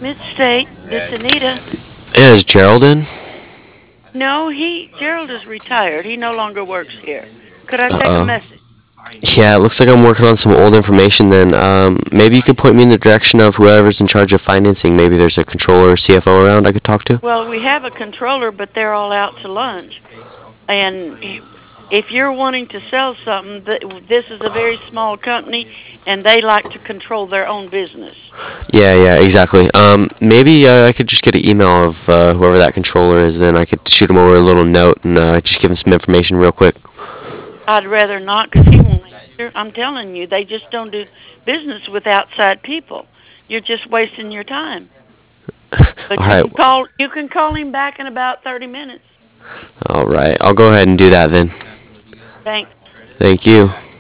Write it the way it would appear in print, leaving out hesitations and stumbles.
Mid State, this Anita. Is Gerald in? No, Gerald is retired. He no longer works here. Could I take a Uh-oh. message? Yeah, it looks like I'm working on some old information then. Maybe you could point me in the direction of whoever's in charge of financing. Maybe there's a controller or CFO around I could talk to. Well, we have a controller, but they're all out to lunch. And if you're wanting to sell something, this is a very small company, and they like to control their own business. Yeah, exactly. Maybe I could just get an email of whoever that controller is, then I could shoot him over a little note and just give him some information real quick. I'd rather not, because he won't answer. I'm telling you, they just don't do business with outside people. You're just wasting your time. But All right, you can call him back in about 30 minutes. all right. I'll go ahead and do that then. Thanks. Thank you.